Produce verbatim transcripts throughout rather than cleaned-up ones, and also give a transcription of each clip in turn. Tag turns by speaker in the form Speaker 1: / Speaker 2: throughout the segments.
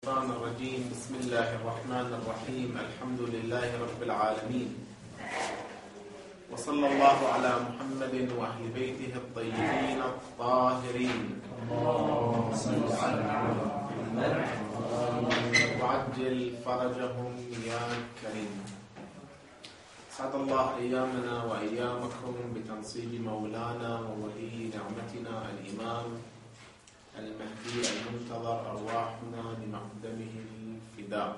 Speaker 1: الشيطان الرجيم. بسم الله الرحمن الرحيم. الحمد لله رب العالمين، وصلى الله على محمد وأهل بيته الطيبين الطاهرين، اللهم صل على محمد وعجل فرجهم يا كريم. سعد الله أيامنا وأيامكم بتنصيب مولانا وولي نعمتنا الإمام المهدي المنتظر، أرواحنا لمقدمه الفداء.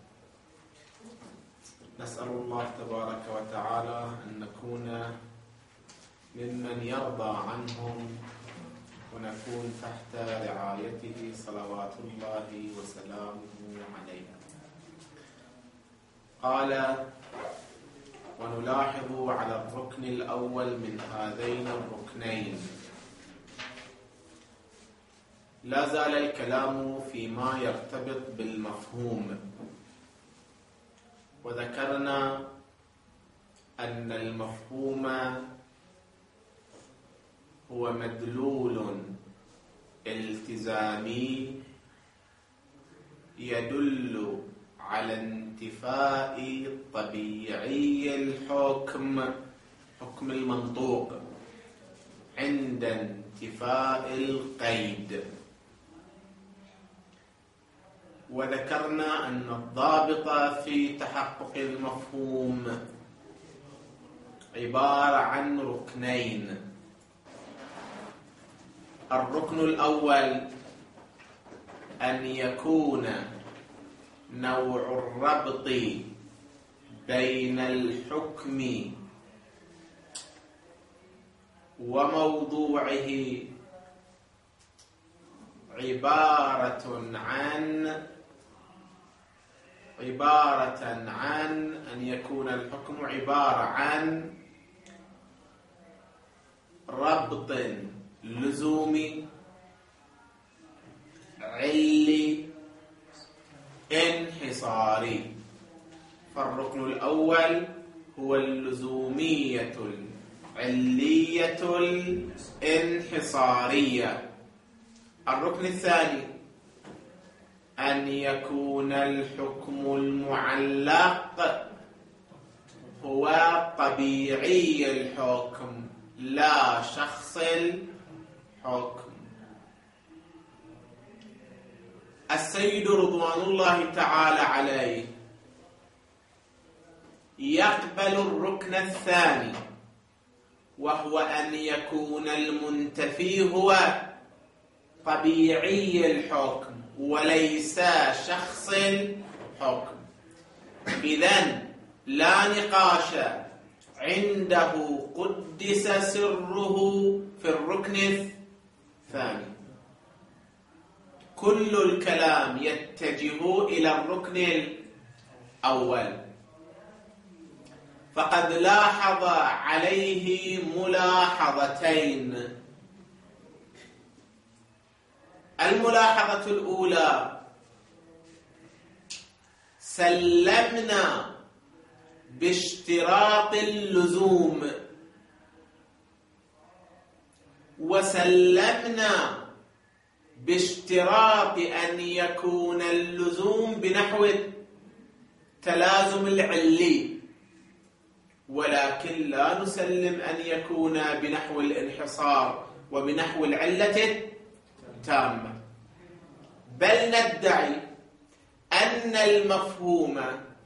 Speaker 1: نسأل الله تبارك وتعالى أن نكون ممن يرضى عنهم ونكون تحت رعايته صلوات الله وسلامه عليه. قال: ونلاحظ على الركن الأول من هذين الركنين لا زال الكلام فيما يرتبط بالمفهوم، وذكرنا أن المفهوم هو مدلول التزامي يدل على انتفاء طبيعي الحكم، حكم المنطوق، عند انتفاء القيد. وذكرنا أن الضابط في تحقق المفهوم عبارة عن ركنين. الركن الأول أن يكون نوع الربط بين الحكم وموضوعه عبارة عن عبارة عن أن يكون الحكم عبارة عن ربط لزومي علي انحصاري. فالركن الأول هو اللزومية العلية الانحصارية. الركن الثاني أن يكون الحكم المعلق هو طبيعي الحكم لا شخص الحكم. السيد رضوان الله تعالى عليه يقبل الركن الثاني، وهو أن يكون المنتفي هو طبيعي الحكم وليس شخص الحكم. إذن لا نقاش عنده قدس سره في الركن الثاني. كل الكلام يتجه إلى الركن الأول. فقد لاحظ عليه ملاحظتين. الملاحظة الأولى: سلمنا باشتراط اللزوم، وسلمنا باشتراط أن يكون اللزوم بنحو تلازم العلي، ولكن لا نسلم أن يكون بنحو الانحصار وبنحو العلة التامة، بل ندعي أن المفهوم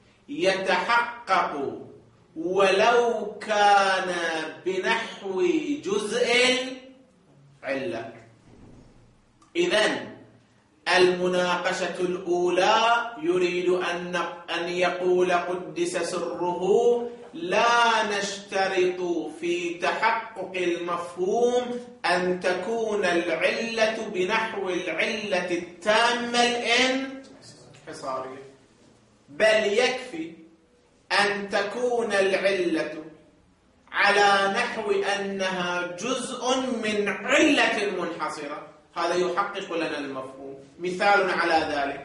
Speaker 1: يتحقق ولو كان بنحو جزء العلة. إذن المناقشة الأولى يريد أن أن يقول قدس سره: لا نشترط في تحقق المفهوم أن تكون العلة بنحو العلة التامة الانحصارية، بل يكفي أن تكون العلة على نحو أنها جزء من علة منحصرة. هذا يحقق لنا المفهوم. مثال على ذلك: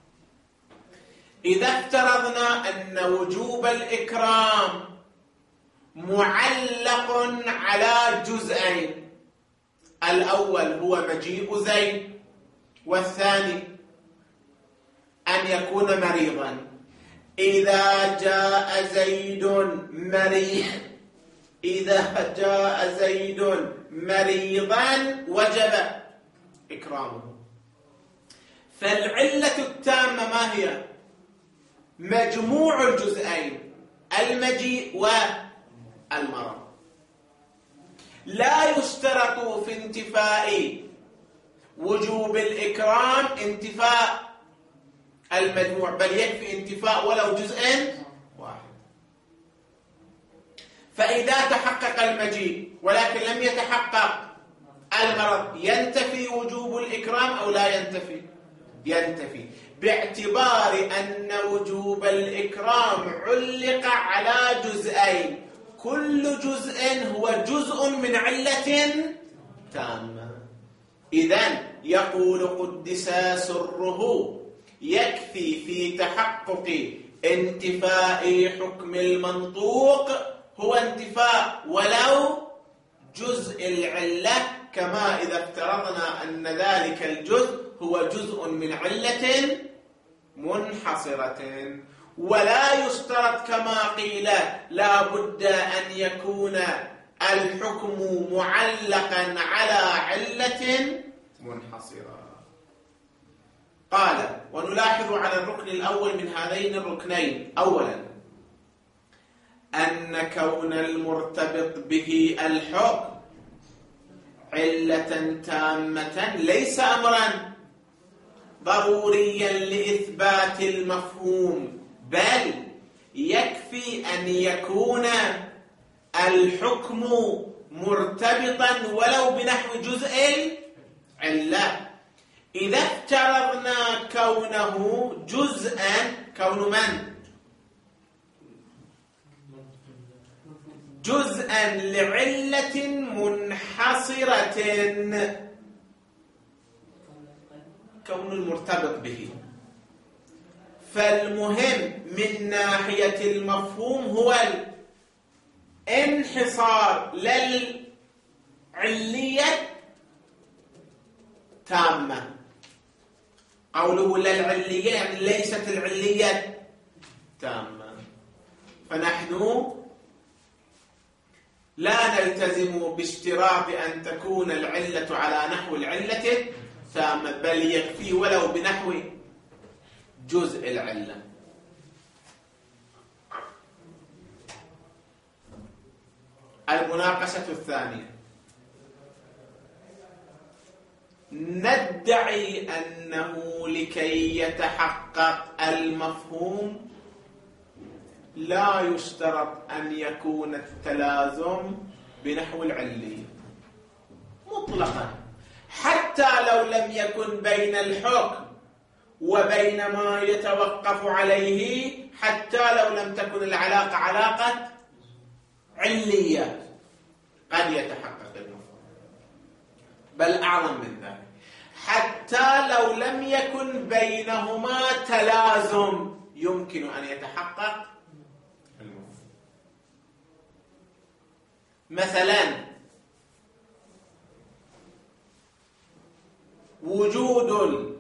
Speaker 1: إذا افترضنا أن وجوب الإكرام معلق على جزئين، الأول هو مجيء زيد، والثاني أن يكون مريضا. إذا جاء زيد مريض إذا جاء زيد مريضا وجب إكرامه. فالعلة التامة ما هي؟ مجموع الجزئين، المجيء والمرض. لا يشترط في انتفاء وجوب الإكرام انتفاء المجموع، بل يكفي انتفاء ولو جزء واحد. فإذا تحقق المجيء ولكن لم يتحقق المرض ينتفي وجوب الإكرام أو لا ينتفي؟ ينتفي، باعتبار أن وجوب الإكرام علق على جزئين، كل جزء هو جزء من علة تامة. إذن يقول قدس سره يكفي في تحقق انتفاء حكم المنطوق هو انتفاء ولو جزء العلة، كما إذا افترضنا أن ذلك الجزء هو جزء من علة منحصرة. ولا يشترط كما قيل لا بد أن يكون الحكم معلقا على علة منحصرة. قال: ونلاحظ على الركن الأول من هذين الركنين أولا أن كون المرتبط به الحكم علة تامة ليس أمرا ضروريا لإثبات المفهوم، بل يكفي أن يكون الحكم مرتبطا ولو بنحو جزء العلة. إذا افترضنا كونه جزءا، كون من؟ جزءا لعلة منحصرة، كون المرتبط به. فالمهم من ناحية المفهوم هو الانحصار للعلية تامة. قوله للعلية يعني ليست العلية تامة. فنحن لا نلتزم باشتراط أن تكون العلة على نحو العلة تامة، بل يكفي ولو بنحو جزء العلة. المناقشة الثانية: ندعي أنه لكي يتحقق المفهوم لا يشترط أن يكون التلازم بنحو العلية مطلقا، حتى لو لم يكن بين الحكم وبين ما يتوقف عليه، حتى لو لم تكن العلاقة علاقة علية قد يتحقق المفهوم، بل أعظم من ذلك، حتى لو لم يكن بينهما تلازم يمكن أن يتحقق المفهوم. مثلا وجود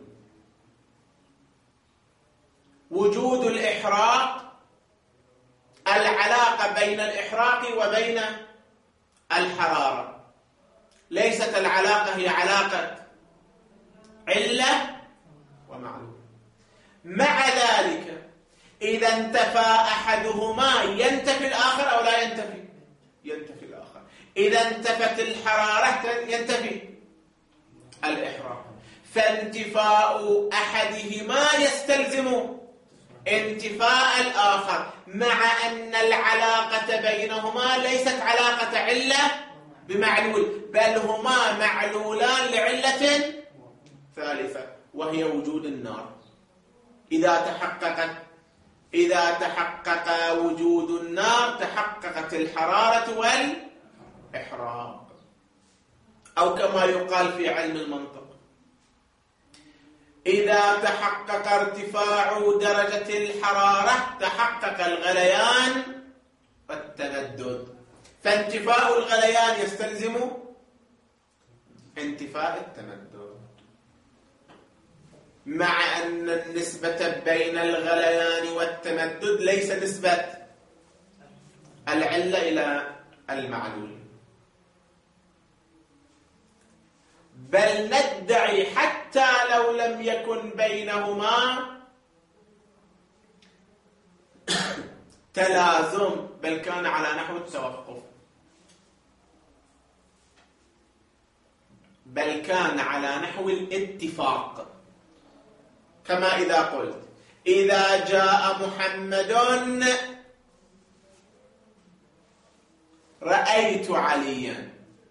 Speaker 1: وجود الإحراق، العلاقة بين الإحراق وبين الحرارة ليست العلاقة هي علاقة علة ومعلول. مع ذلك إذا انتفى أحدهما ينتفي الآخر أو لا ينتفي؟ ينتفي الآخر. إذا انتفت الحرارة ينتفي الإحراق. فانتفاء أحدهما يستلزم انتفاء الآخر، مع أن العلاقة بينهما ليست علاقة علة بمعلول، بل هما معلولان لعلة ثالثة وهي وجود النار. إذا تحققت إذا تحقق وجود النار تحققت الحرارة والإحراق، أو كما يقال في علم المنطق: إذا تحقق ارتفاع درجة الحرارة تحقق الغليان والتندد. فانتفاء الغليان يستلزم انتفاء التندد. مع أن النسبة بين الغليان والتمدد ليس نسبة العلة إلى المعلول، بل ندعي حتى لو لم يكن بينهما تلازم، بل كان على نحو التوقف، بل كان على نحو الاتفاق. كما إذا قلت إذا جاء محمد رأيت عليا،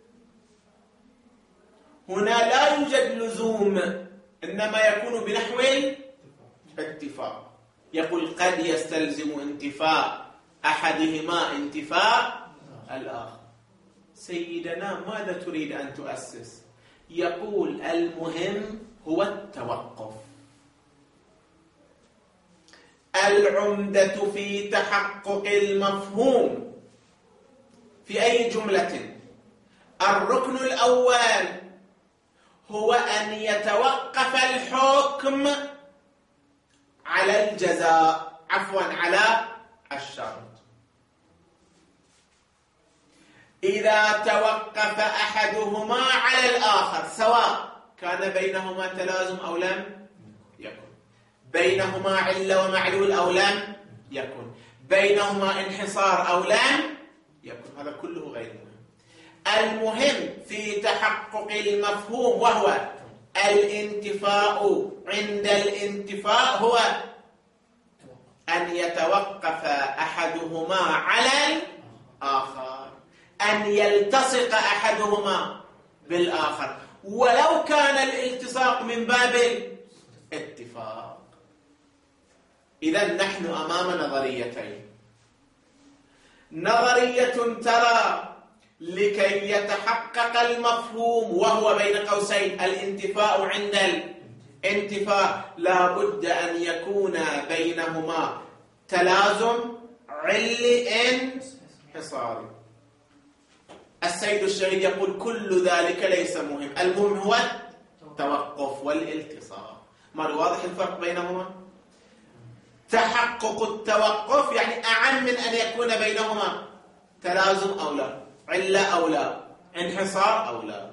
Speaker 1: هنا لا يوجد لزوم، إنما يكون بنحو الاتفاق. يقول قد يستلزم انتفاء أحدهما انتفاء الآخر. سيدنا ماذا تريد أن تؤسس؟ يقول المهم هو التوقف. العمدة في تحقق المفهوم في أي جملة، الركن الأول هو أن يتوقف الحكم على الجزاء، عفوا على الشرط. إذا توقف أحدهما على الآخر، سواء كان بينهما تلازم أو لم يكن، بينهما علة ومعلول أو لم يكن، بينهما انحصار أو لم يكن، هذا كله غير مهم. المهم في تحقق المفهوم وهو الانتفاء. عند الانتفاء هو أن يتوقف أحدهما على الآخر، أن يلتصق أحدهما بالآخر، ولو كان الالتصاق من باب الاتفاق. إذن نحن أمام نظريتين: نظرية ترى لكي يتحقق المفهوم وهو بين قوسين الانتفاء، عند الانتفاء لا بد أن يكون بينهما تلازم علي انحصاري. السيد الشهيد يقول كل ذلك ليس مهم، المهم هو التوقف والالتصاق. ما واضح الفرق بينهما؟ تحقق التوقف يعني أعم من أن يكون بينهما تلازم أو لا، علة أو لا، انحصار أو لا.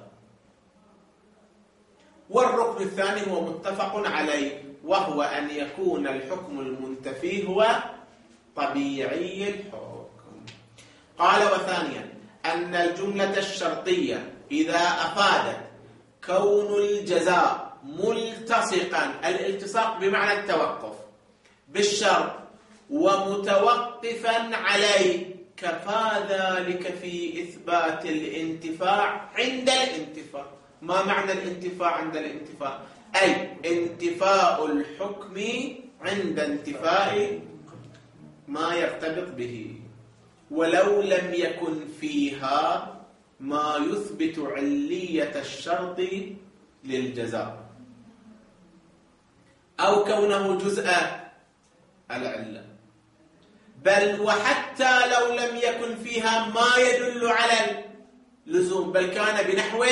Speaker 1: والركن الثاني هو متفق عليه، وهو أن يكون الحكم المنتفي هو طبيعي الحكم. قال وثانيا أن الجملة الشرطية إذا أفادت كون الجزاء ملتصقا، الالتصاق بمعنى التوقف بالشرط، ومتوقفا عليه، كفى ذلك في إثبات الانتفاع عند الانتفاع. ما معنى الانتفاع عند الانتفاع؟ أي انتفاء الحكم عند انتفاء ما يرتبط به، ولو لم يكن فيها ما يثبت علية الشرط للجزاء، أو كونه جزء العلة، بل وحتى لو لم يكن فيها ما يدل على اللزوم، بل كان بنحو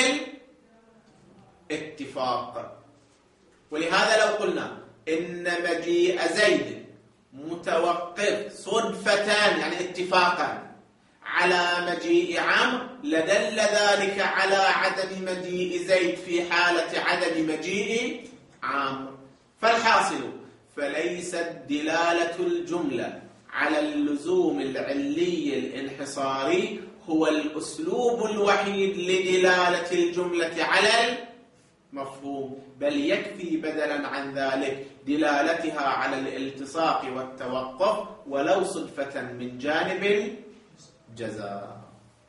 Speaker 1: الاتفاق. ولهذا لو قلنا إن مجيء زيد متوقف صدفة يعني اتفاقا على مجيء عمرو، لدل ذلك على عدم مجيء زيد في حالة عدم مجيء عمرو. فالحاصل فليست دلالة الجملة على اللزوم العلي الانحصاري هو الأسلوب الوحيد لدلالة الجملة على المفهوم، بل يكفي بدلا عن ذلك دلالتها على الالتصاق والتوقف ولو صدفة من جانب الجزاء.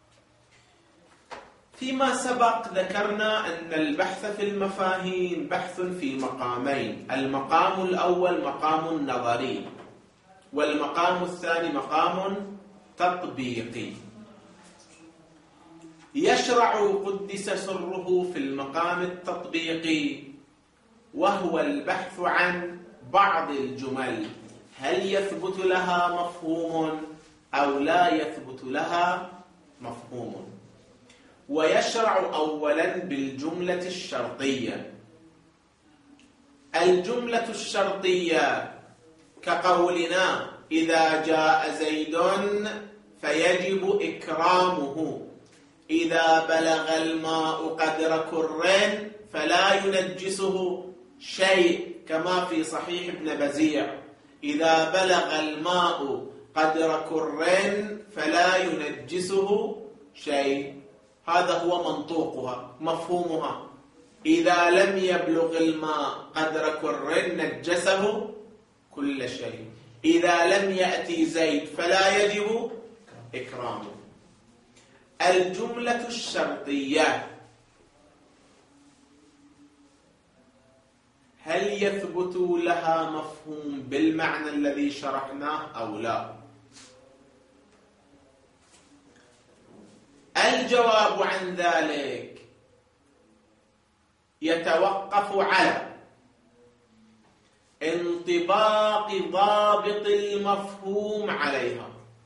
Speaker 1: فيما سبق ذكرنا أن البحث في المفاهيم بحث في مقامين: المقام الأول مقام نظري، والمقام الثاني مقام تطبيقي. يشرع قدس سره في المقام التطبيقي، وهو البحث عن بعض الجمل هل يثبت لها مفهوم أو لا يثبت لها مفهوم. ويشرع أولا بالجملة الشرطية، الجملة الشرطية كقولنا إذا جاء زيد فيجب إكرامه، إذا بلغ الماء قدر كر فلا ينجسه شيء، كما في صحيح ابن بزيع إذا بلغ الماء قدر كر فلا ينجسه شيء. هذا هو منطوقها مفهومها. إذا لم يبلغ الماء قدر كر نجسه كل شيء. إذا لم يأتي زيد فلا يجب إكرامه. الجملة الشرطية هل يثبت لها مفهوم بالمعنى الذي شرحناه أو لا؟ الجواب عن ذلك يتوقف على انطباق ضابط المفهوم عليها.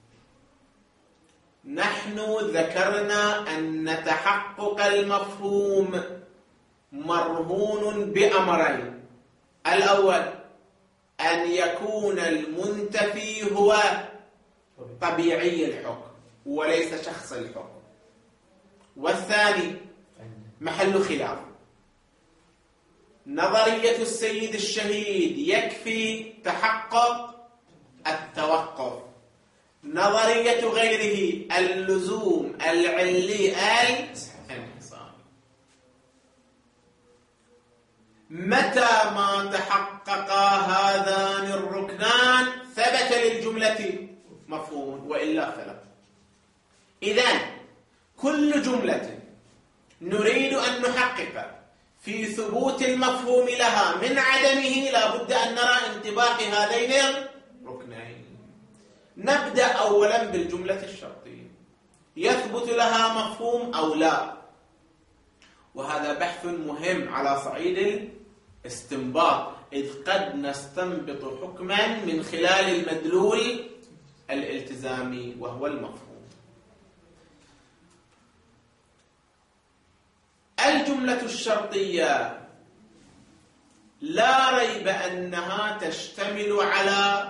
Speaker 1: نحن ذكرنا أن تحقق المفهوم مرهون بأمرين: الأول أن يكون المنتفي هو طبيعي الحكم وليس شخص الحكم، والثاني محل خلاف. نظرية السيد الشهيد يكفي تحقق التوقف، نظرية غيره اللزوم العلي الانحصار. متى ما تحققا هذان الركنان ثبت للجملة مفهوم، وإلا فلا. إذن كل جملة نريد أن نحقق في ثبوت المفهوم لها من عدمه لا بد أن نرى انطباق هذين الركنين. نبدأ أولا بالجملة الشرطية، يثبت لها مفهوم أو لا؟ وهذا بحث مهم على صعيد الاستنباط، إذ قد نستنبط حكما من خلال المدلول الالتزامي وهو المفهوم. الجملة الشرطية لا ريب أنها تشتمل على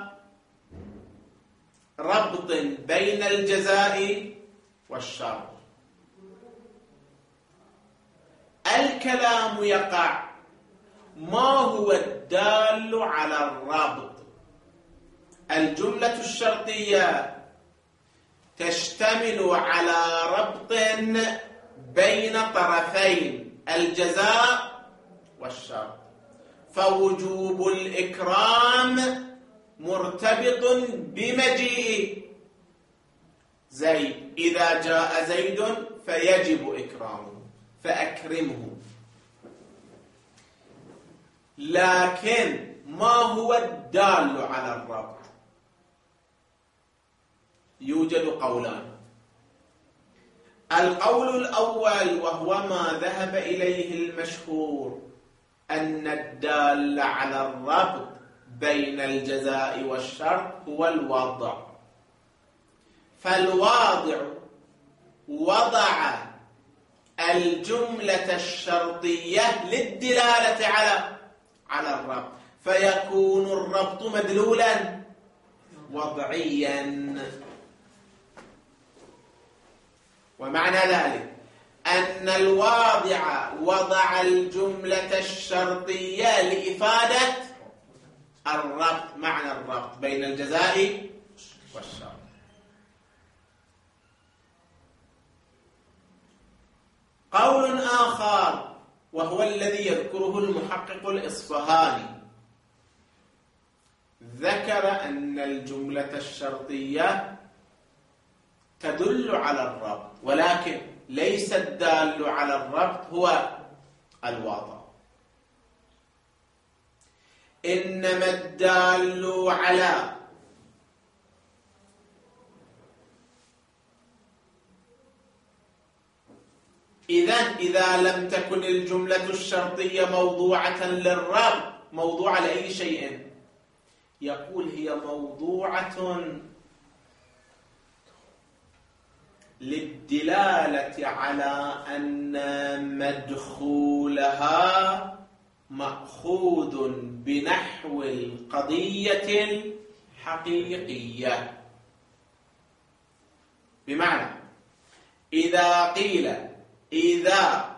Speaker 1: ربط بين الجزاء والشرط. الكلام يقع ما هو الدال على الربط. الجملة الشرطية تشتمل على ربط بين طرفين الجزاء والشرط، فوجوب الإكرام مرتبط بمجيء زيد. إذا جاء زيد فيجب إكرامه فأكرمه. لكن ما هو الدال على الربط؟ يوجد قولان. القول الأول وهو ما ذهب إليه المشهور أن الدال على الربط بين الجزاء والشرط هو الوضع. فالواضع وضع الجملة الشرطية للدلالة على على الربط، فيكون الربط مدلولا وضعيا. ومعنى ذلك أن الواضع وضع الجملة الشرطية لإفادة الربط، معنى الربط بين الجزاء والشرط. قول آخر وهو الذي يذكره المحقق الإصفهاني، ذكر أن الجملة الشرطية تدل على الربط، ولكن ليس الدال على الربط هو الواضع، إنما الدال على إذن إذا لم تكن الجملة الشرطية موضوعة للربط، موضوعة لأي شيء؟ يقول هي موضوعة للدلالة على أن مدخولها مأخوذ بنحو القضية الحقيقية. بمعنى إذا قيل إذا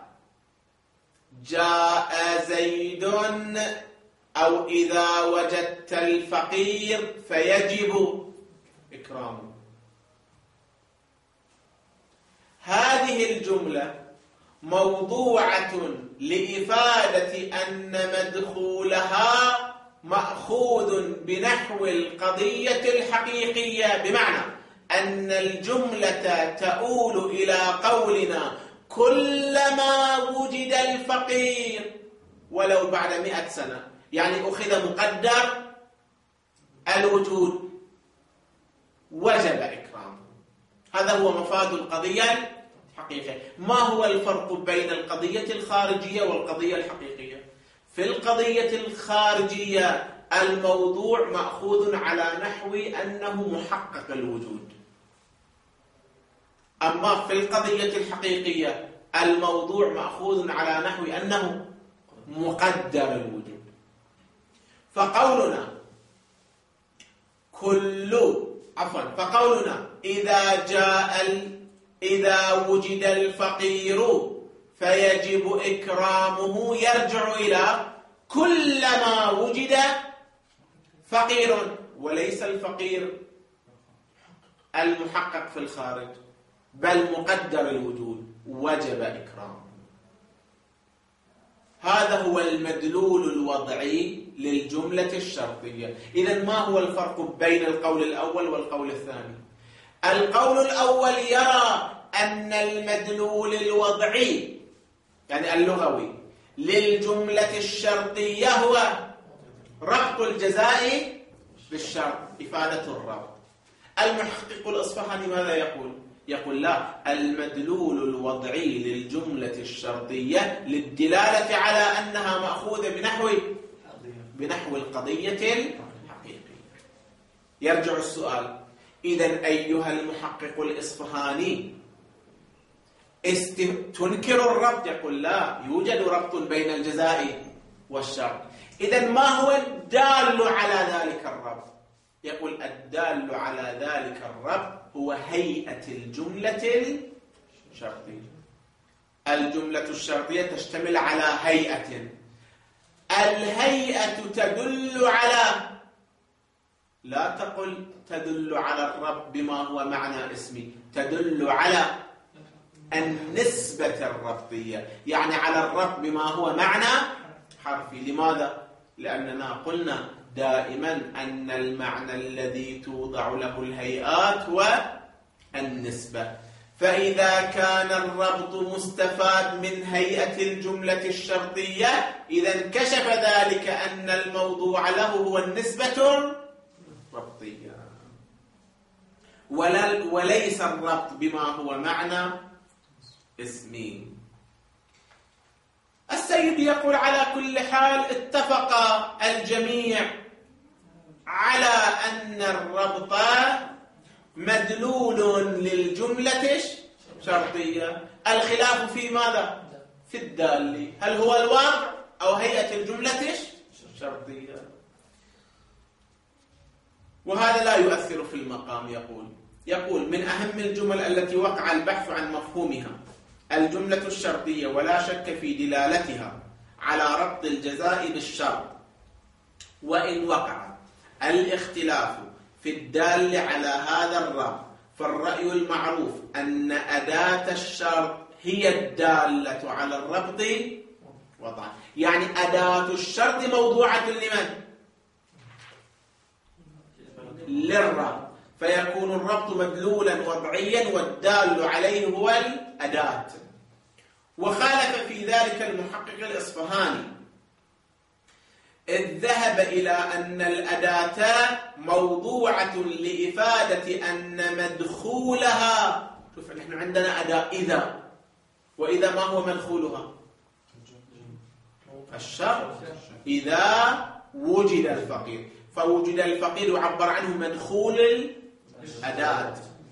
Speaker 1: جاء زيد أو إذا وجدت الفقير فيجب إكرامه، هذه الجملة موضوعة لإفادة أن مدخولها مأخوذ بنحو القضية الحقيقية، بمعنى أن الجملة تؤول إلى قولنا كلما وجد الفقير ولو بعد مئة سنة، يعني أخذ مقدر الوجود وجب إكرامه. هذا هو مفاد القضية الحقيقية. ما هو الفرق بين القضية الخارجية والقضية الحقيقية؟ في القضية الخارجية الموضوع مأخوذ على نحو أنه محقق الوجود، أما في القضية الحقيقية الموضوع مأخوذ على نحو أنه مقدر الوجود. فقولنا كل عفوا فقولنا إذا جاء ال... إذا وجد الفقير فيجب إكرامه يرجع إلى كلما وجد فقير، وليس الفقير المحقق في الخارج بل مقدر الوجود وجب إكرامه. هذا هو المدلول الوضعي للجملة الشرطية. إذن ما هو الفرق بين القول الأول والقول الثاني؟ القول الأول يرى أن المدلول الوضعي يعني اللغوي للجملة الشرطية هو ربط الجزاء بالشرط، إفادة الربط. المحقق الأصفهاني ماذا يقول؟ يقول لا، المدلول الوضعي للجملة الشرطية للدلالة على أنها مأخوذة بنحو بنحو القضية الحقيقية. يرجع السؤال: إذن أيها المحقق الإصفهاني است... تنكر الربط؟ يقول لا، يوجد ربط بين الجزاء والشرط. إذن ما هو الدال على ذلك الربط؟ يقول الدال على ذلك الربط هو هيئة الجملة الشرطية. الجملة الشرطية تشتمل على هيئة، الهيئة تدل على، لا تقل تدل على الربط بما هو معنى اسمي، تدل على النسبة الربطية، يعني على الربط بما هو معنى حرفي. لماذا؟ لأننا قلنا دائما أن المعنى الذي توضع له الهيئات هو النسبة، فإذا كان الربط مستفاد من هيئة الجملة الشرطية إذا انكشف ذلك أن الموضوع له هو النسبة الربطية وليس الربط بما هو معنى اسمي. السيد يقول على كل حال اتفق الجميع على أن الربط مدلول للجملة الشرطية. الخلاف في ماذا؟ في الدال، هل هو الوضع أو هيئة الجملة الشرطية؟ وهذا لا يؤثر في المقام. يقول يقول من أهم الجمل التي وقع البحث عن مفهومها الجملة الشرطية، ولا شك في دلالتها على ربط الجزاء بالشرط، وإن وقع الاختلاف في الدال على هذا الربط فالرأي المعروف أن أداة الشرط هي الدالة على الربط وضعا. يعني أداة الشرط موضوعة لمن؟ للربط، فيكون الربط مدلولا وضعيا والدال عليه هو الأداة. وخالف في ذلك المحقق الإصفهاني إذ ذهب إلى أن الأداة موضوعة لإفادة أن مدخولها، شوف نحن عندنا أداة إذا، وإذا ما هو مدخولها؟ الشرط. إذا وجد الفقير، فوجد الفقير يعبر عنه مدخول الأداة.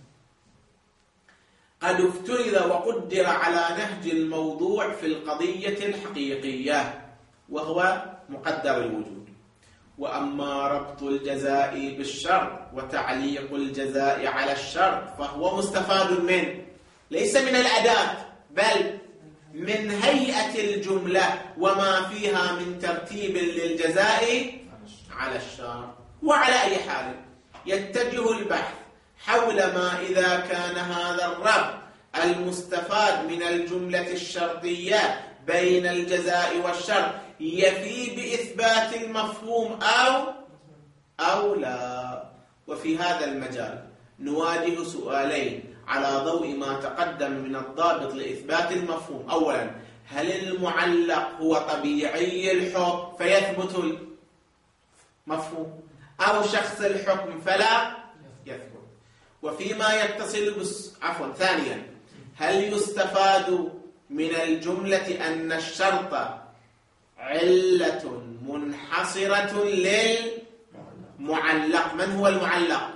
Speaker 1: قد افترض وقدر على نهج الموضوع في القضية الحقيقية وهو مقدر الوجود. وأما ربط الجزاء بالشرط وتعليق الجزاء على الشرط فهو مستفاد منه، ليس من الأداة بل من هيئة الجملة وما فيها من ترتيب للجزاء على الشرط. وعلى أي حال يتجه البحث حول ما إذا كان هذا الربط المستفاد من الجملة الشرطية بين الجزاء والشرط يفي بإثبات المفهوم أو أو لا. وفي هذا المجال نواجه سؤالين على ضوء ما تقدم من الضابط لإثبات المفهوم. أولا، هل المعلق هو طبيعي الحكم فيثبت المفهوم، أو شخص الحكم فلا يثبت؟ وفيما يتصل بس عفوا ثانيا، هل يستفاد من الجملة أن الشرط علة منحصرة للمعلق؟ من هو المعلق؟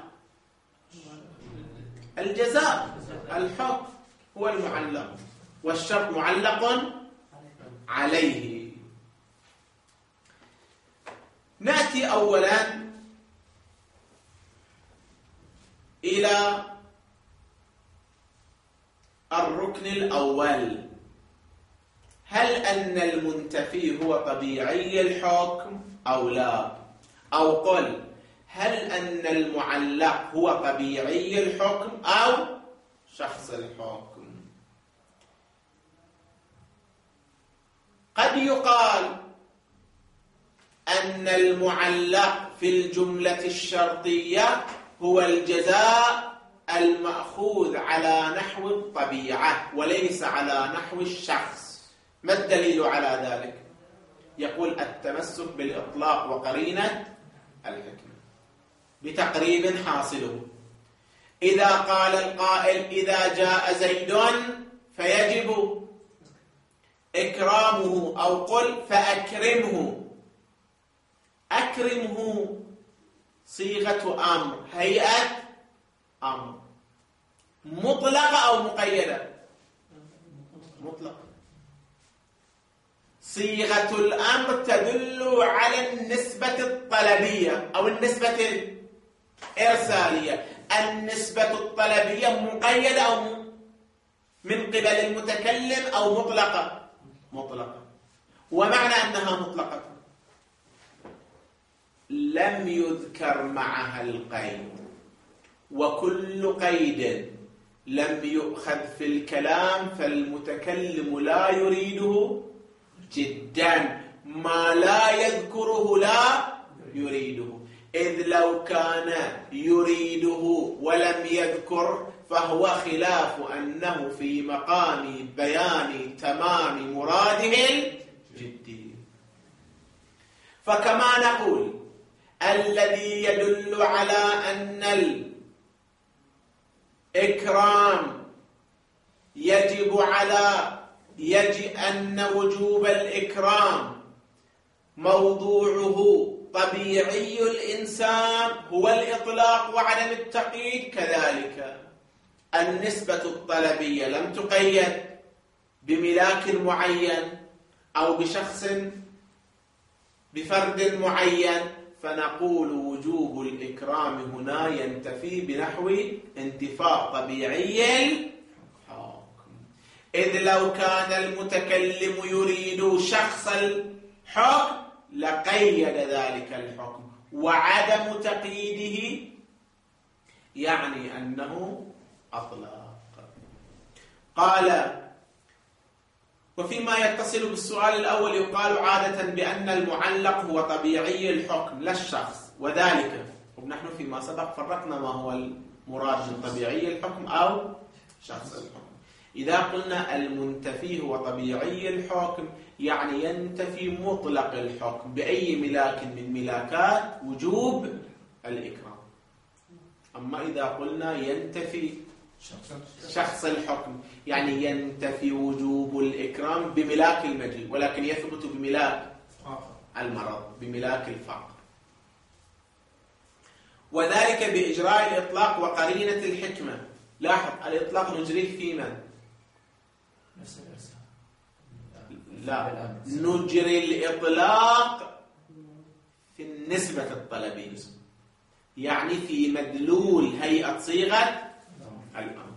Speaker 1: الجزاء، الحكم هو المعلق، والشرط معلق عليه. نأتي أولا إلى الركن الأول، هل أن المنتفي هو طبيعي الحكم أو لا؟ أو قل هل أن المعلق هو طبيعي الحكم أو شخص الحكم؟ قد يقال أن المعلق في الجملة الشرطية هو الجزاء المأخوذ على نحو الطبيعة وليس على نحو الشخص. ما الدليل على ذلك؟ يقول التمسك بالإطلاق وقرينة الحكمة بتقريب حاصله. إذا قال القائل إذا جاء زيد فيجب إكرامه، أو قل فأكرمه. أكرمه صيغة أمر، هيئة أمر، مطلقة أو مقيدة؟ مطلقة. صيغة الأمر تدل على النسبة الطلبية أو النسبة الإرسالية. النسبة الطلبية مقيدة أو من قبل المتكلم أو مطلقة؟ مطلقة. ومعنى أنها مطلقة لم يذكر معها القيد، وكل قيد لم يؤخذ في الكلام فالمتكلم لا يريده جدا، ما لا يذكره لا يريده، إذ لو كان يريده ولم يذكر فهو خلاف أنه في مقام بيان تمام مراده الجدي. فكما نقول الذي يدل على أن الإكرام يجب على يجب أن وجوب الإكرام موضوعه طبيعي الإنسان هو الإطلاق وعدم التقييد، كذلك النسبة الطلبية لم تقيد بملاك معين أو بشخص بفرد معين، فنقول وجوب الإكرام هنا ينتفي بنحو انتفاء طبيعي الحكم، إذ لو كان المتكلم يريد شخص الحكم لقيد ذلك الحكم، وعدم تقييده يعني أنه أطلق. قال وفيما يتصل بالسؤال الأول يقال عادة بأن المعلق هو طبيعي الحكم لا الشخص، وذلك ونحن فيما سبق فرقنا ما هو المراد من طبيعي الحكم أو شخص الحكم. إذا قلنا المنتفي هو طبيعي الحكم يعني ينتفي مطلق الحكم بأي ملاك من ملاكات وجوب الإكرام. أما إذا قلنا ينتفي شخص الحكم يعني ينتفي وجوب الإكرام بملاك المجيء، ولكن يثبت بملاك المرض، بملاك الفقر، وذلك بإجراء الإطلاق وقرينة الحكمة. لاحظ الإطلاق نجريه في من؟ لا، نجري الإطلاق في النسبة الطلبية، يعني في مدلول هيئة صيغة الأمر.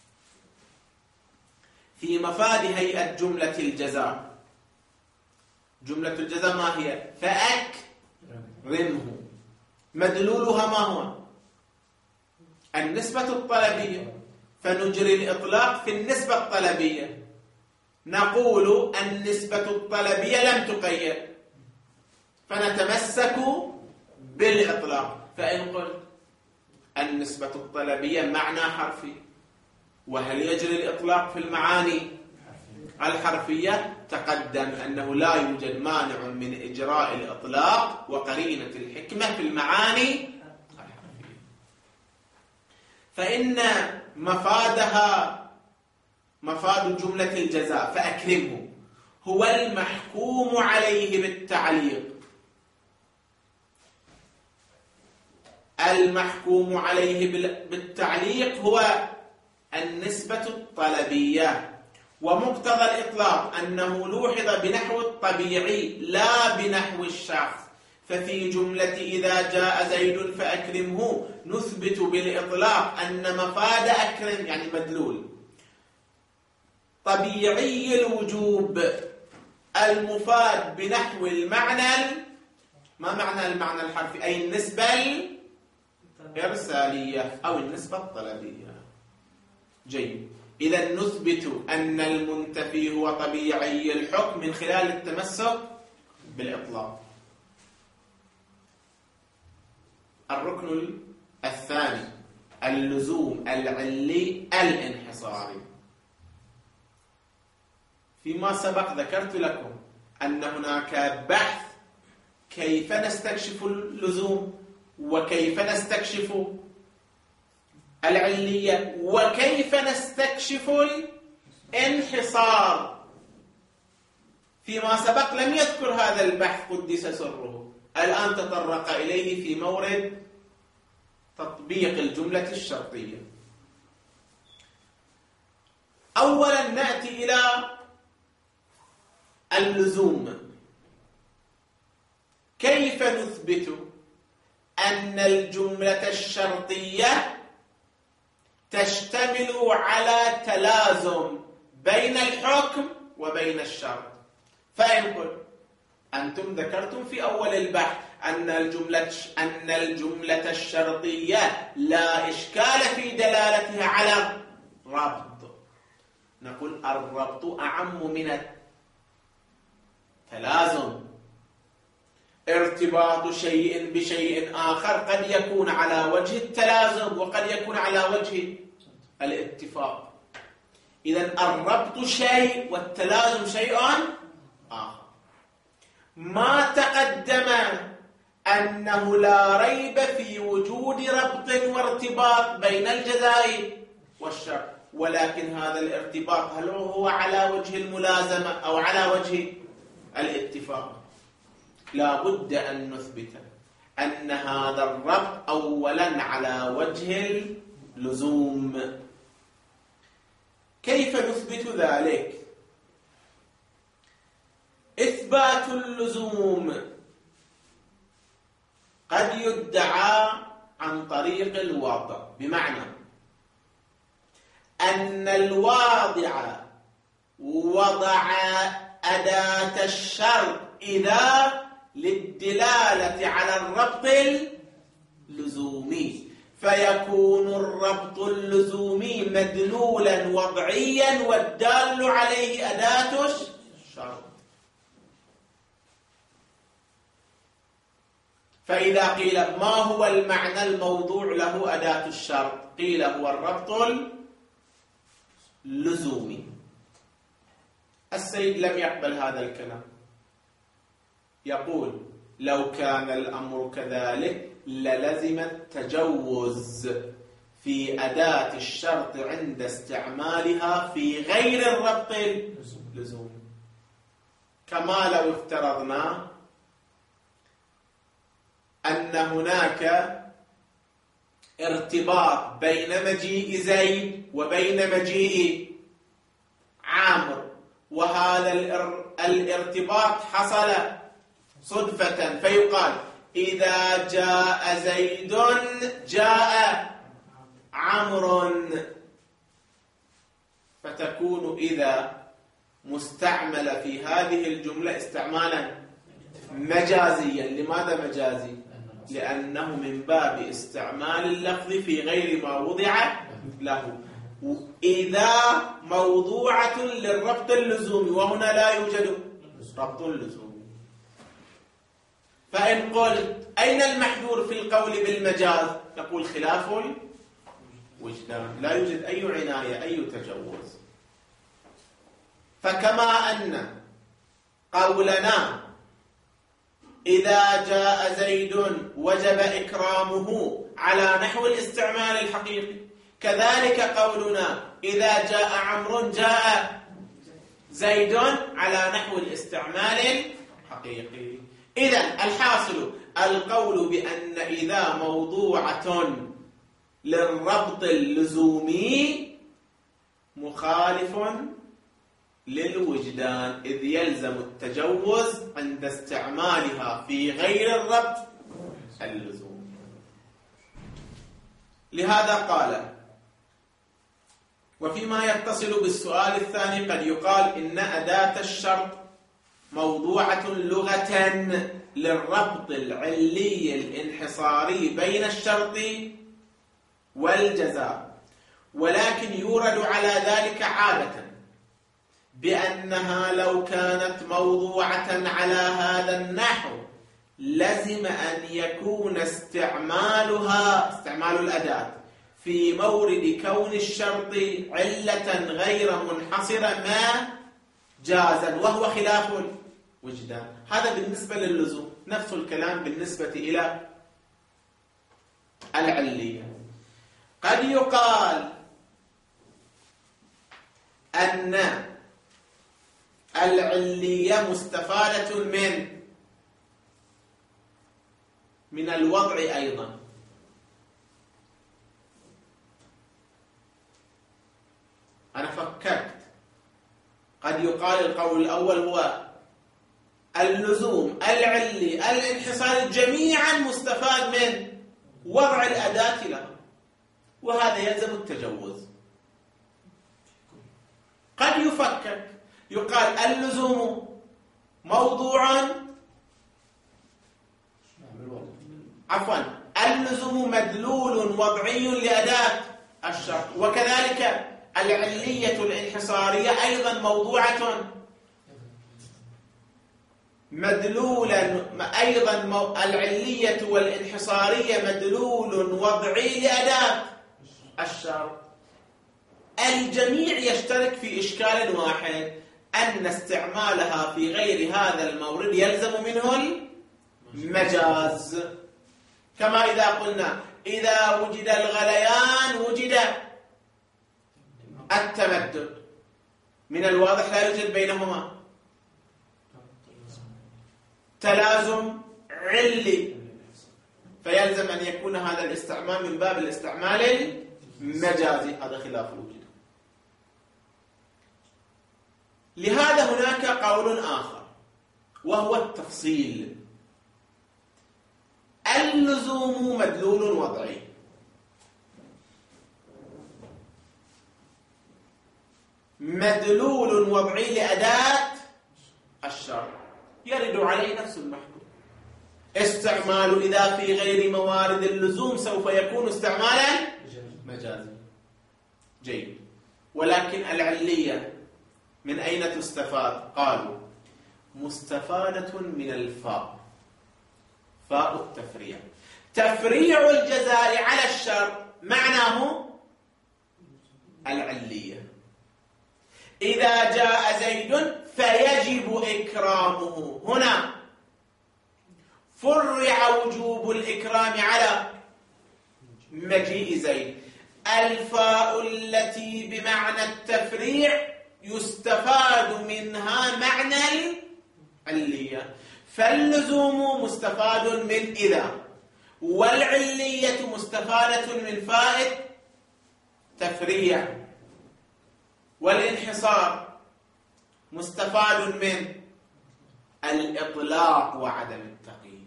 Speaker 1: في مفاد هيئة جملة الجزاء، جملة الجزاء ما هي؟ فأكرمه، مدلولها ما هو؟ النسبة الطلبية، فنجري الإطلاق في النسبة الطلبية، نقول النسبة الطلبية لم تقيد فنتمسك بالإطلاق. فإن قلت النسبة الطلبية معنى حرفي، وهل يجري الإطلاق في المعاني الحرفية؟ تقدم أنه لا يوجد مانع من إجراء الإطلاق وقرينة الحكمة في المعاني الحرفية. فإن مفادها مفاد جملة الجزاء فأكرمه هو المحكوم عليه بالتعليق. المحكوم عليه بالتعليق هو النسبة الطلبية، ومقتضى الإطلاق أنه لوحظ بنحو الطبيعي لا بنحو الشخص. ففي جملة إذا جاء زيد فأكرمه نثبت بالإطلاق أن مفاد أكرم يعني مدلول طبيعي الوجوب المفاد بنحو المعنى. ما معنى المعنى الحرفي؟ أي النسبة الإرسالية أو النسبة الطلبية. جيد، إذا نثبت أن المنتفي هو طبيعي الحكم من خلال التمسك بالإطلاق. الركن الثاني اللزوم العلي الانحصاري. فيما سبق ذكرت لكم أن هناك بحث كيف نستكشف اللزوم وكيف نستكشف العلية وكيف نستكشف الانحصار. فيما سبق لم يذكر هذا البحث قدس سره، الآن تطرق إليه في مورد تطبيق الجملة الشرطية. أولا نأتي إلى اللزوم. كيف نثبت أن الجملة الشرطية تشتمل على تلازم بين الحكم وبين الشرط؟ فإن قلت أنتم ذكرتم في أول البحث أن الجملة أن الجملة الشرطية لا إشكال في دلالتها على الربط، نقول الربط أعم من التلازم. ارتباط شيء بشيء آخر قد يكون على وجه التلازم وقد يكون على وجه الاتفاق. إذن الربط شيء والتلازم شيء آخر. ما تقدم أنه لا ريب في وجود ربط وارتباط بين الجزاء والشرط، ولكن هذا الارتباط هل هو على وجه الملازمة أو على وجه الاتفاق؟ لا بد أن نثبت أن هذا الربط أولا على وجه اللزوم. كيف نثبت ذلك؟ إثبات اللزوم قد يدعى عن طريق الواضع، بمعنى أن الواضع وضع أداة الشرط إذا للدلالة على الربط اللزومي، فيكون الربط اللزومي مدلولا وضعيا والدال عليه أداة الشرط. فإذا قيل ما هو المعنى الموضوع له أداة الشرط؟ قيل هو الربط اللزومي. السيد لم يقبل هذا الكلام، يقول لو كان الأمر كذلك للزم التجوز في أداة الشرط عند استعمالها في غير الربط اللزومي، كما لو افترضنا أن هناك ارتباط بين مجيء زيد وبين مجيء عامر، وهذا الارتباط حصل صدفة، فيقال إذا جاء زيد جاء عمرو، فتكون إذا مستعملة في هذه الجملة استعمالا مجازيا. لماذا مجازي؟ لأنه من باب استعمال اللفظ في غير ما وضع له. إذا موضوعة للربط اللزومي، وهنا لا يوجد ربط لزومي. فإن قلت أين المحذور في القول بالمجاز؟ نقول خلاف الوجدان، لا يوجد أي عناية أي تجوز. فكما أن قولنا إذا جاء زيد وجب إكرامه على نحو الاستعمال الحقيقي، كذلك قولنا إذا جاء عمرو جاء زيد على نحو الاستعمال الحقيقي. إذن الحاصل القول بأن إذا موضوعة للربط اللزومي مخالف للوجدان، إذ يلزم التجوز عند استعمالها في غير الربط اللزومي. لهذا قال: وفيما يتصل بالسؤال الثاني قد يقال إن أداة الشرط موضوعة لغة للربط العلي الانحصاري بين الشرط والجزاء، ولكن يورد على ذلك عادة بأنها لو كانت موضوعة على هذا النحو لزم أن يكون استعمالها استعمال الأداة في مورد كون الشرط علة غير منحصرة ما جازا، وهو خلاف الوجدان. هذا بالنسبة للزوم. نفس الكلام بالنسبة إلى العلية. قد يقال أن العلية مستفادة من من الوضع أيضا. أنا فكرت، قد يقال القول الأول هو اللزوم العلي الانحصار جميعا مستفاد من وضع الأداة له، وهذا يلزم التجوز. قد يفكر يقال اللزوم موضوع عفوا اللزوم مدلول وضعي لأداة الشرط، وكذلك العلية الانحصارية أيضا موضوعة مدلولا، أيضا العلية والانحصارية مدلول وضعي لأداة الشرط. الجميع يشترك في إشكال واحد، أن استعمالها في غير هذا المورد يلزم منه المجاز. كما إذا قلنا إذا وجد الغليان وجد التمدد، من الواضح لا يوجد بينهما تلازم علي، فيلزم أن يكون هذا الاستعمال من باب الاستعمال المجازي. هذا خلاف الوجود. لهذا هناك قول آخر وهو التفصيل. اللزوم مدلول وضعي، مدلول وضعي لأداة الشرط، يرد عليه نفس المحذور. استعمال إذا في غير موارد اللزوم سوف يكون استعمالا مجازي. جيد. ولكن العلية من أين تستفاد؟ قالوا مستفادة من الفاء، فاء التفريع. تفريع الجزاء على الشرط معناه العلية. إذا جاء زيد فيجب إكرامه، هنا فرع وجوب الإكرام على مجيء زيد. الفاء التي بمعنى التفريع يستفاد منها معنى العلية، فاللزوم مستفاد من إذا، والعلية مستفادة من فاء تفريع، والانحصار مستفاد من الإطلاق وعدم التقييد.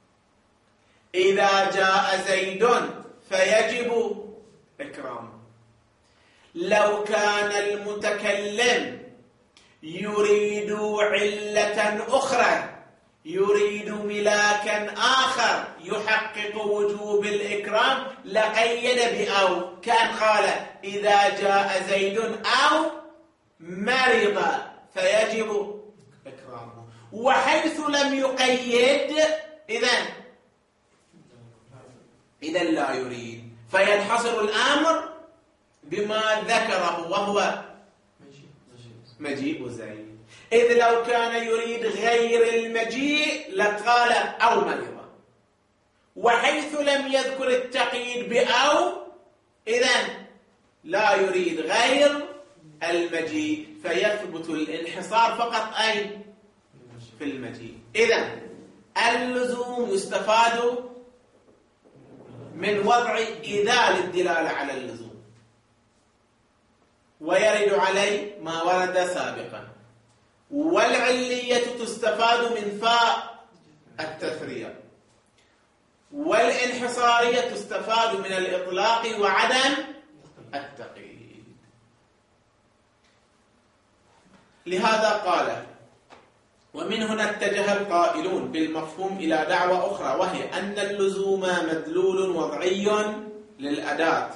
Speaker 1: إذا جاء زيد فيجب إكرامه. لو كان المتكلم يريد علة أخرى، يريد ملاكا آخر يحقق وجوب الإكرام، لقيد بأو، كان قال إذا جاء زيد أو مرض فيجب إكرامه. وحيث لم يقيد إذن إذن لا يريد، فينحصر الأمر بما ذكره وهو مجيء زيد. إذ لو كان يريد غير المجيء لقال أو مرض، وحيث لم يذكر التقييد بأو إذن لا يريد غير المجيء، فيثبت الانحصار فقط أين؟ في المجيء. إذن اللزوم يستفاد من وضع إذا للدلالة على اللزوم، ويرد عليه ما ورد سابقا. والعلية تستفاد من فاء التثرية، والانحصارية تستفاد من الإطلاق وعدم التقييد. لهذا قال: ومن هنا اتجه القائلون بالمفهوم إلى دعوة أخرى، وهي أن اللزوم مدلول وضعي للأداة،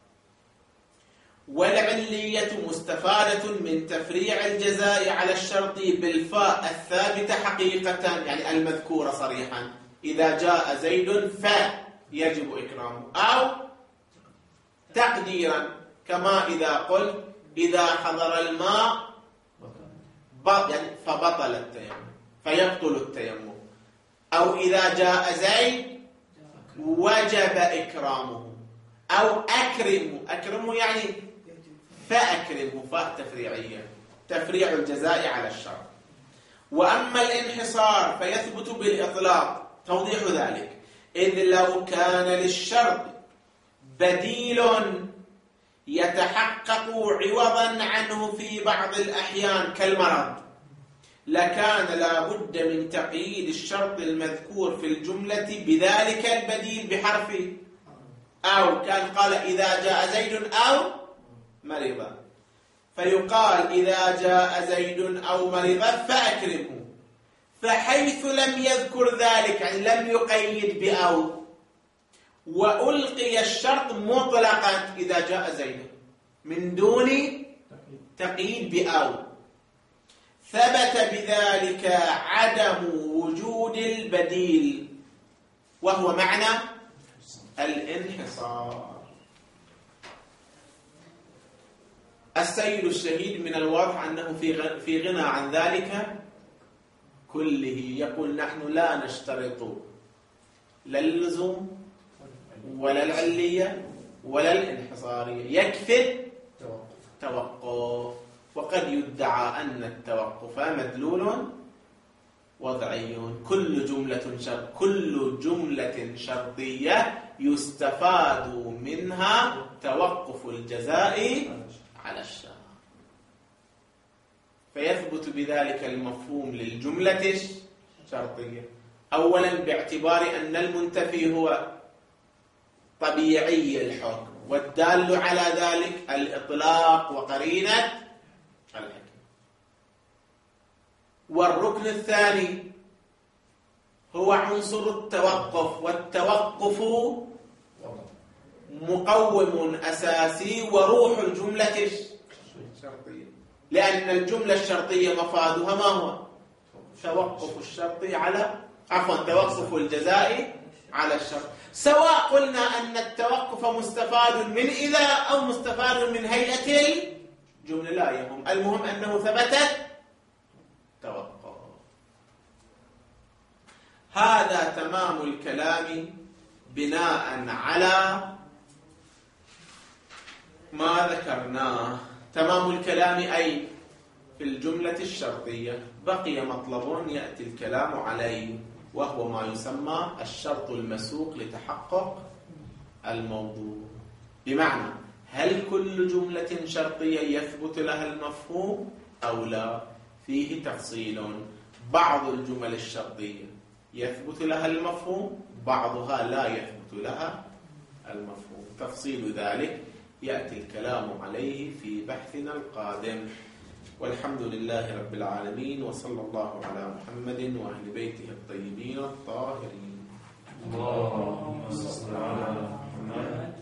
Speaker 1: والعلية مستفادة من تفريع الجزاء على الشرط بالفاء الثابتة حقيقة، يعني المذكورة صريحا، إذا جاء زيد فيجب إكرامه، أو تقديرا كما إذا قلت إذا حضر الماء يعني فبطل التيمم فيبطل التيمم، أو إذا جاء زيد وجب إكرامه، أو أكرمه. أكرمه يعني فأكرمه، فاء تفريعية، تفريع الجزاء على الشرط. وأما الانحصار فيثبت بالإطلاق، توضيح ذلك: إذ لو كان للشرط بديل يتحقق عوضا عنه في بعض الأحيان كالمرض، لكان لا بد من تقييد الشرط المذكور في الجملة بذلك البديل بحرف أو. كان قال إذا جاء زيد أو مرض، فيقال إذا جاء زيد أو مرض فأكرمه. فحيث لم يذكر ذلك، يعني لم يقيد بأو، وألقي الشرط مطلقا إذا جاء زيد من دون تقييد بأو، ثبت بذلك عدم وجود البديل، وهو معنى الانحصار. السيد الشهيد من الواضح أنه في غنى عن ذلك كله. يقول: نحن لا نشترط لا اللزوم ولا العلية ولا الانحصارية، يكفي توقف. وقد يدعى أن التوقف مدلول وضعي. كل جملة شرط كل جملة شرطية يستفاد منها توقف الجزاء على الشرط، فيثبت بذلك المفهوم للجملة الشرطية. أولا باعتبار أن المنتفي هو طبيعي الحكم، والدال على ذلك الإطلاق وقرينة الحكم. والركن الثاني هو عنصر التوقف، والتوقف مقوم أساسي وروح الجملة الشرطية، لأن الجملة الشرطية مفادها ما هو؟ توقف الشرط على عفوا توقف الجزاء على الشرط. سواء قلنا أن التوقف مستفاد من إذا أو مستفاد من هيئة الجملة، لا يهم، المهم أنه ثبت توقف. هذا تمام الكلام بناء على ما ذكرناه. تمام الكلام أي في الجملة الشرطية. بقي مطلب يأتي الكلام عليه، وهو ما يسمى الشرط المسوق لتحقق الموضوع. بمعنى هل كل جملة شرطية يثبت لها المفهوم أو لا؟ فيه تفصيل. بعض الجمل الشرطية يثبت لها المفهوم، بعضها لا يثبت لها المفهوم. تفصيل ذلك يأتي الكلام عليه في بحثنا القادم. والحمد لله رب العالمين، وصلى الله على محمد وأهل بيته الطيبين الطاهرين.
Speaker 2: اللهم صل على محمد